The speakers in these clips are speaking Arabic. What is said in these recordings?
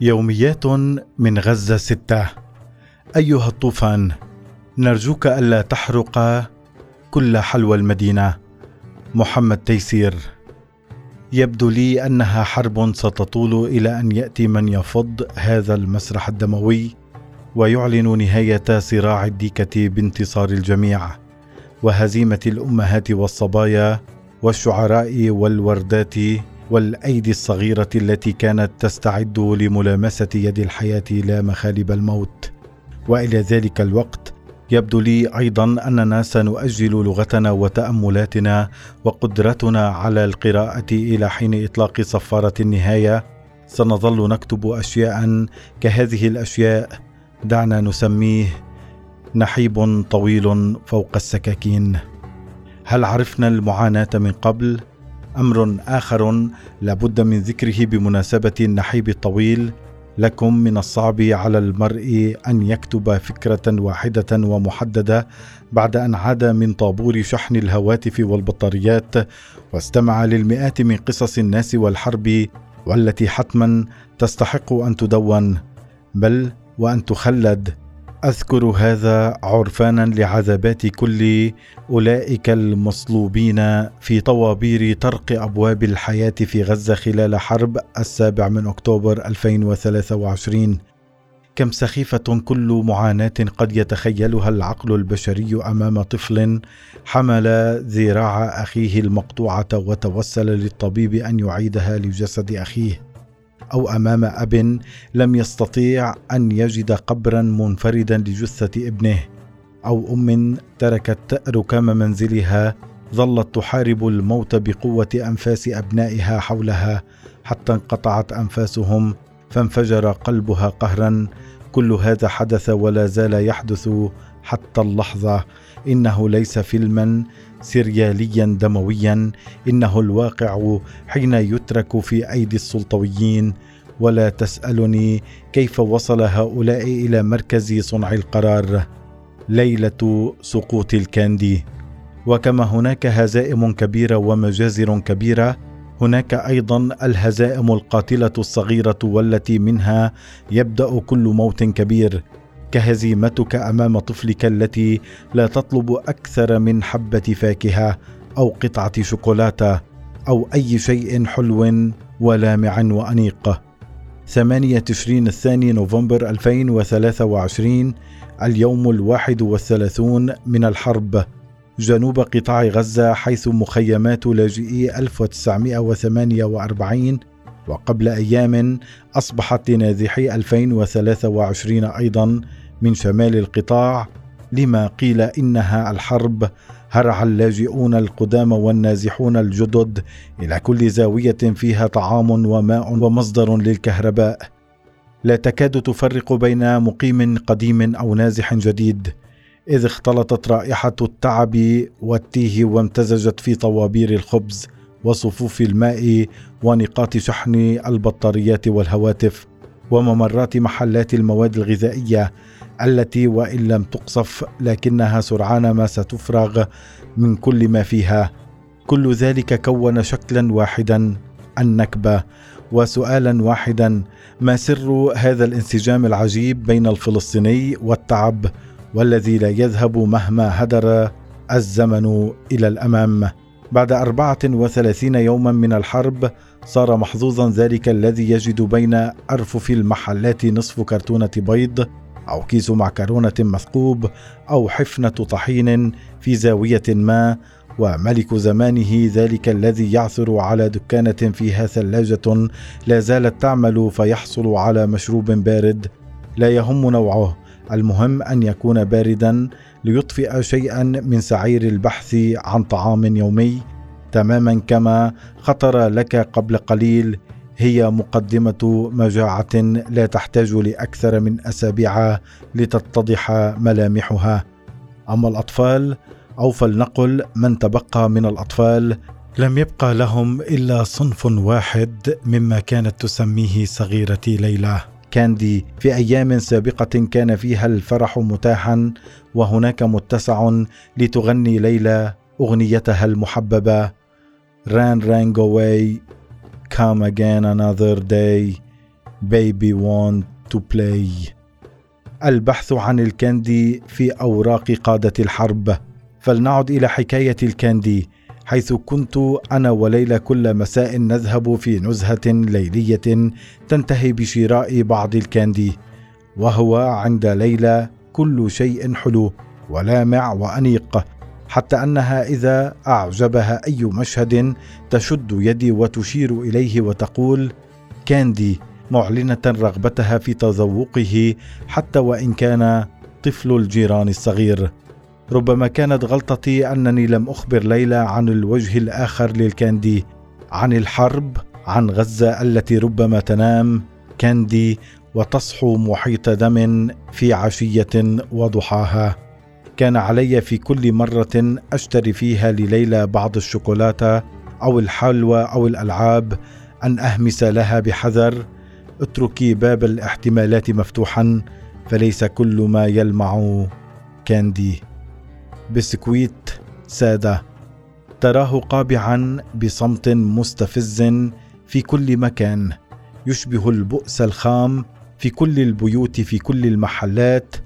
يوميات من غزة 6. أيها الطوفان، نرجوك ألا تحرق كل حلوى المدينة. محمد تيسير. يبدو لي أنها حرب ستطول إلى أن يأتي من يفض هذا المسرح الدموي ويعلن نهاية صراع الديكة بانتصار الجميع وهزيمة الأمهات والصبايا والشعراء والوردات والأيدي الصغيرة التي كانت تستعد لملامسة يد الحياة لا مخالب الموت. وإلى ذلك الوقت يبدو لي أيضا أننا سنؤجل لغتنا وتأملاتنا وقدرتنا على القراءة إلى حين إطلاق صفارة النهاية. سنظل نكتب أشياء كهذه الأشياء، دعنا نسميه نحيب طويل فوق السكاكين. هل عرفنا المعاناة من قبل؟ أمر آخر لابد من ذكره بمناسبة النحيب الطويل. لكم من الصعب على المرء أن يكتب فكرة واحدة ومحددة بعد أن عاد من طابور شحن الهواتف والبطاريات واستمع للمئات من قصص الناس والحرب، والتي حتما تستحق أن تدون بل وأن تخلد. أذكر هذا عرفانا لعذابات كل أولئك المصلوبين في طوابير طرق أبواب الحياة في غزة خلال حرب 7 أكتوبر 2023. كم سخيفة كل معاناة قد يتخيلها العقل البشري أمام طفل حمل ذراع أخيه المقطوعة وتوسل للطبيب أن يعيدها لجسد أخيه، أو أمام أب لم يستطيع أن يجد قبرا منفردا لجثة ابنه، أو أم تركت ركام منزلها ظلت تحارب الموت بقوة أنفاس أبنائها حولها حتى انقطعت أنفاسهم فانفجر قلبها قهرا. كل هذا حدث ولا زال يحدث حتى اللحظة. إنه ليس فيلما سرياليا دمويا، إنه الواقع حين يترك في أيدي السلطويين. ولا تسألني كيف وصل هؤلاء إلى مركز صنع القرار ليلة سقوط الكاندي. وكما هناك هزائم كبيرة ومجازر كبيرة، هناك أيضا الهزائم القاتلة الصغيرة، والتي منها يبدأ كل موت كبير، كهزيمتك أمام طفلك التي لا تطلب أكثر من حبة فاكهة أو قطعة شوكولاتة أو أي شيء حلو ولامع وأنيق. 8 تشرين الثاني نوفمبر 2023، اليوم 31 من الحرب، جنوب قطاع غزة، حيث مخيمات لاجئي 1948 وقبل أيام أصبحت لنازحي 2023 أيضا من شمال القطاع. لما قيل إنها الحرب، هرع اللاجئون القدام والنازحون الجدد إلى كل زاوية فيها طعام وماء ومصدر للكهرباء. لا تكاد تفرق بين مقيم قديم أو نازح جديد، إذ اختلطت رائحة التعب والتيه وامتزجت في طوابير الخبز وصفوف الماء ونقاط شحن البطاريات والهواتف وممرات محلات المواد الغذائية، التي وإن لم تقصف لكنها سرعان ما ستفرغ من كل ما فيها. كل ذلك كون شكلا واحدا، النكبة، وسؤالا واحدا: ما سر هذا الانسجام العجيب بين الفلسطيني والتعب، والذي لا يذهب مهما هدر الزمن إلى الأمام؟ بعد 34 يوما من الحرب صار محظوظا ذلك الذي يجد بين أرفف المحلات نصف كرتونة بيض أو كيس معكرونة مثقوب أو حفنة طحين في زاوية ما، وملك زمانه ذلك الذي يعثر على دكانة فيها ثلاجة لا زالت تعمل فيحصل على مشروب بارد لا يهم نوعه، المهم أن يكون باردا ليطفئ شيئا من سعير البحث عن طعام يومي. تماما كما خطر لك قبل قليل، هي مقدمة مجاعة لا تحتاج لأكثر من أسابيع لتتضح ملامحها. أما الأطفال، أو فلنقل من تبقى من الأطفال، لم يبقى لهم إلا صنف واحد مما كانت تسميه صغيرتي ليلى كاندي. في أيام سابقة كان فيها الفرح متاحا وهناك متسع لتغني ليلى أغنيتها المحببة: Rain Rain Go Away, Come Again Another Day, Baby want to play. البحث عن الكاندي في أوراق قادة الحرب. فلنعد إلى حكاية الكاندي، حيث كنت أنا وليلى كل مساء نذهب في نزهة ليلية تنتهي بشراء بعض الكاندي، وهو عند ليلى كل شيء حلو ولامع وأنيق، حتى أنها إذا أعجبها أي مشهد تشد يدي وتشير إليه وتقول كاندي، معلنة رغبتها في تذوقه حتى وإن كان طفل الجيران الصغير. ربما كانت غلطتي أنني لم أخبر ليلى عن الوجه الآخر للكاندي، عن الحرب، عن غزة التي ربما تنام كاندي وتصحو محيط دم في عشية وضحاها. كان علي في كل مرة أشتري فيها لليلى بعض الشوكولاتة أو الحلوى أو الألعاب أن أهمس لها بحذر: اتركي باب الاحتمالات مفتوحا، فليس كل ما يلمع كاندي. بسكويت سادة تراه قابعا بصمت مستفز في كل مكان، يشبه البؤس الخام في كل البيوت في كل المحلات،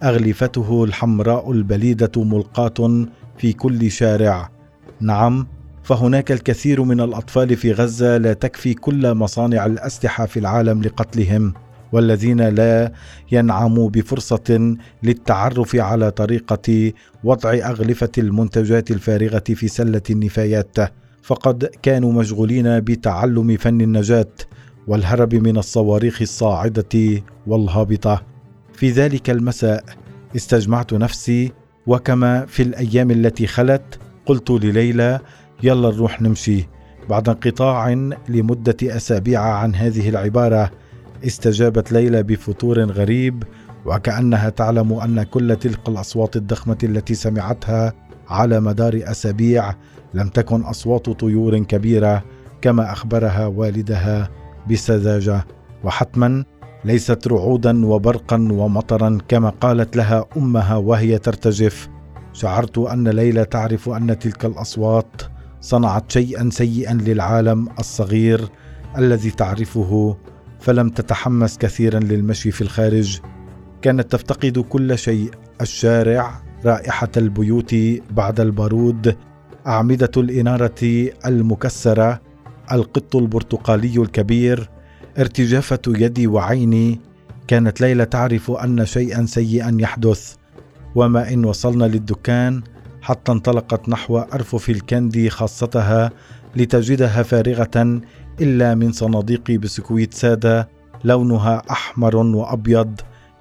أغلفته الحمراء البليدة ملقاة في كل شارع. نعم، فهناك الكثير من الأطفال في غزة لا تكفي كل مصانع الأسلحة في العالم لقتلهم، والذين لا ينعموا بفرصة للتعرف على طريقة وضع أغلفة المنتجات الفارغة في سلة النفايات، فقد كانوا مشغولين بتعلم فن النجاة والهرب من الصواريخ الصاعدة والهابطة. في ذلك المساء استجمعت نفسي، وكما في الأيام التي خلت قلت لليلى: يلا نروح نمشي. بعد انقطاع لمدة أسابيع عن هذه العبارة استجابت ليلى بفتور غريب، وكأنها تعلم أن كل تلك الأصوات الضخمة التي سمعتها على مدار أسابيع لم تكن أصوات طيور كبيرة كما أخبرها والدها بسذاجة، وحتما ليست رعودا وبرقا ومطرا كما قالت لها أمها وهي ترتجف. شعرت أن ليلى تعرف أن تلك الأصوات صنعت شيئا سيئا للعالم الصغير الذي تعرفه، فلم تتحمس كثيرا للمشي في الخارج. كانت تفتقد كل شيء: الشارع، رائحة البيوت بعد البارود، أعمدة الإنارة المكسرة، القط البرتقالي الكبير، ارتجافة يدي وعيني. كانت ليلى تعرف أن شيئا سيئا يحدث. وما إن وصلنا للدكان حتى انطلقت نحو أرفف الكاندي خاصتها لتجدها فارغة إلا من صناديق بسكويت سادة لونها أحمر وأبيض،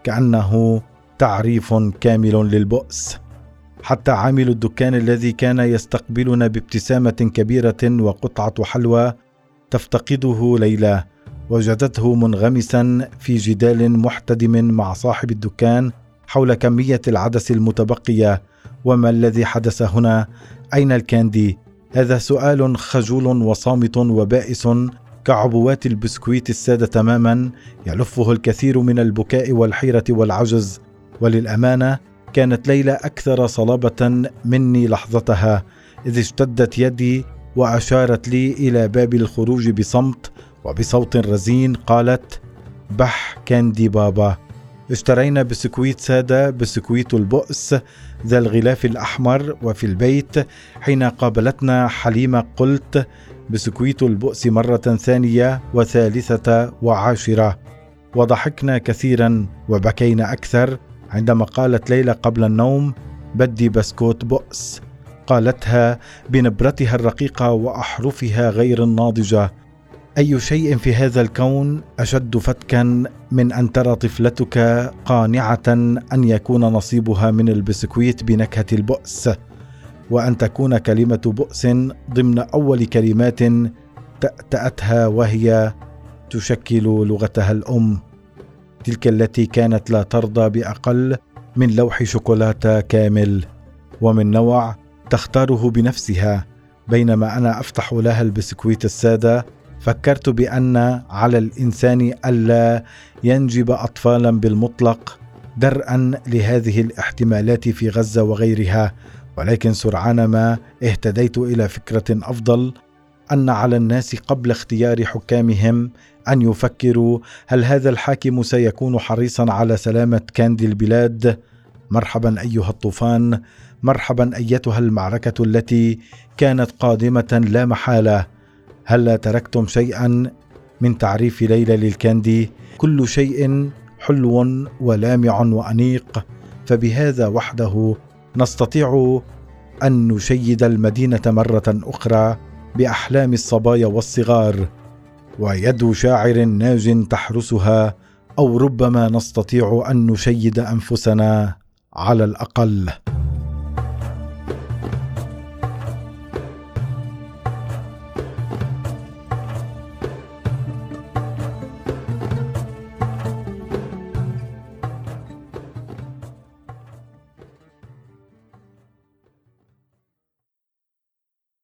كأنه تعريف كامل للبؤس. حتى عامل الدكان الذي كان يستقبلنا بابتسامة كبيرة وقطعة حلوى تفتقده ليلى، وجدته منغمسا في جدال محتدم مع صاحب الدكان حول كمية العدس المتبقية. وما الذي حدث هنا؟ أين الكاندي؟ هذا سؤال خجول وصامت وبائس كعبوات البسكويت السادة تماما، يلفه الكثير من البكاء والحيرة والعجز. وللأمانة كانت ليلى أكثر صلابة مني لحظتها، إذ اشتدت يدي وأشارت لي إلى باب الخروج بصمت وبصوت رزين. قالت: بح كاندي بابا. اشترينا بسكويت سادة، بسكويت البؤس ذا الغلاف الأحمر. وفي البيت حين قابلتنا حليمة قلت: بسكويت البؤس مرة ثانية وثالثة وعاشرة. وضحكنا كثيرا وبكينا أكثر عندما قالت ليلى قبل النوم: بدي بسكوت بؤس. قالتها بنبرتها الرقيقة وأحرفها غير الناضجة. أي شيء في هذا الكون أشد فتكا من أن ترى طفلتك قانعة أن يكون نصيبها من البسكويت بنكهة البؤس، وأن تكون كلمة بؤس ضمن أول كلمات تأتها وهي تشكل لغتها الأم، تلك التي كانت لا ترضى بأقل من لوح شوكولاتة كامل ومن نوع تختاره بنفسها. بينما أنا أفتح لها البسكويت السادة فكرت بأن على الإنسان ألا ينجب أطفالا بالمطلق درءا لهذه الاحتمالات في غزة وغيرها، ولكن سرعان ما اهتديت إلى فكرة أفضل، أن على الناس قبل اختيار حكامهم أن يفكروا: هل هذا الحاكم سيكون حريصا على سلامة كاندي البلاد؟ مرحبا أيها الطوفان، مرحبا أيتها المعركة التي كانت قادمة لا محالة. هل تركتم شيئا من تعريف ليلى للكاندي؟ كل شيء حلو ولامع وأنيق، فبهذا وحده نستطيع أن نشيد المدينة مرة أخرى بأحلام الصبايا والصغار، ويد شاعر ناج تحرسها، أو ربما نستطيع أن نشيد أنفسنا على الأقل.